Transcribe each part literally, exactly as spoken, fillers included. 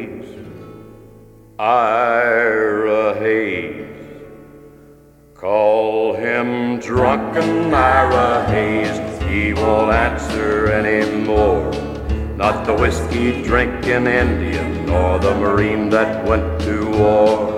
Hayes, Ira Hayes. Call him drunken Ira Hayes, he won't answer anymore. Not the whiskey-drinking Indian, nor the Marine that went to war.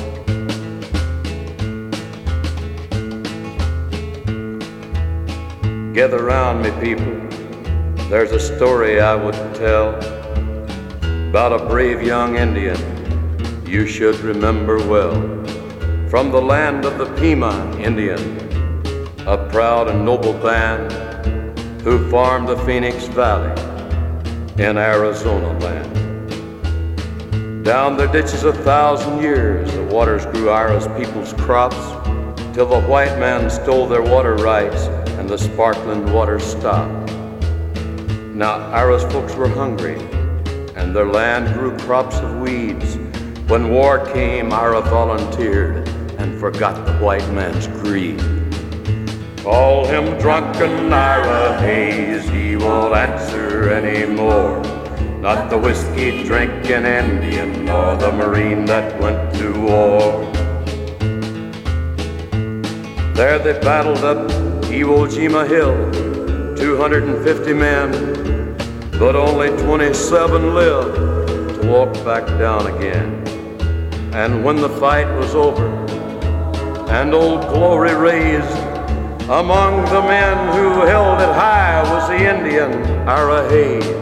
Gather round me, people, there's a story I would tell about a brave young Indian you should remember well. From the land of the Pima Indian, a proud and noble band who farmed the Phoenix Valley in Arizona land. Down their ditches a thousand years, the waters grew Ira's people's crops, till the white man stole their water rights and the sparkling water stopped. Now Ira's folks were hungry, and their land grew crops of weeds. When war came, Ira volunteered and forgot the white man's greed. Call him drunken Ira Hayes, he won't answer anymore. Not the whiskey-drinking Indian, nor the Marine that went to war. There they battled up Iwo Jima Hill, two hundred fifty men, but only twenty-seven lived to walk back down again. And when the fight was over and Old Glory raised, among the men who held it high was the Indian Ira Hayes.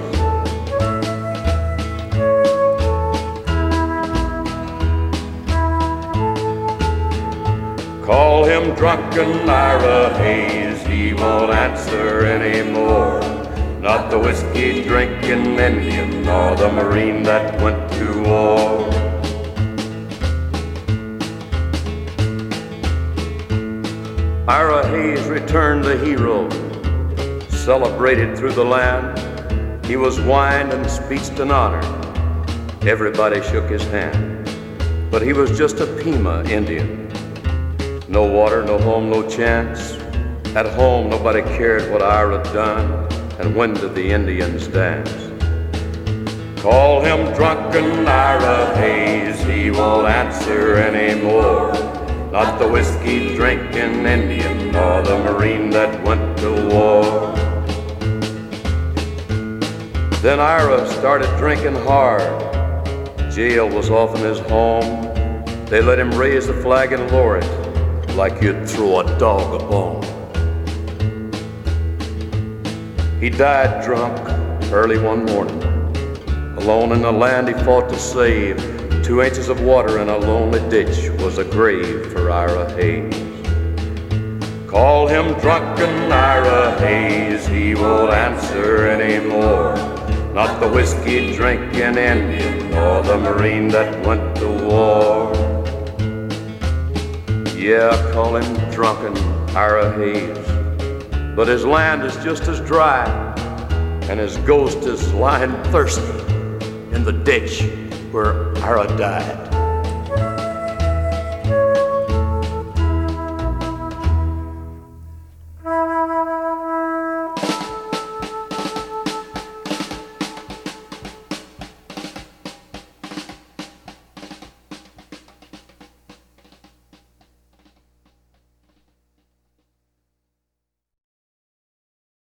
Call him drunken Ira Hayes, he won't answer anymore. Not the whiskey-drinking Indian, nor the Marine that went to war. Ira Hayes returned the hero, celebrated through the land. He was wined and speeched and honored. Everybody shook his hand, but he was just a Pima Indian. No water, no home, no chance. At home, nobody cared what Ira done, and when did the Indians dance? Call him drunken Ira Hayes, he won't answer anymore. Not the whiskey-drinking Indian, nor the Marine that went to war. Then Ira started drinking hard. Jail was often his home. They let him raise the flag and lower it, like you'd throw a dog a bone. He died drunk early one morning. Alone in the land he fought to save, two inches of water in a lonely ditch was a grave for Ira Hayes. Call him drunken Ira Hayes, he won't answer anymore. Not the whiskey-drinking Indian, nor the Marine that went to war. Yeah, call him drunken Ira Hayes, but his land is just as dry, and his ghost is lying thirsty in the ditch where Ira died.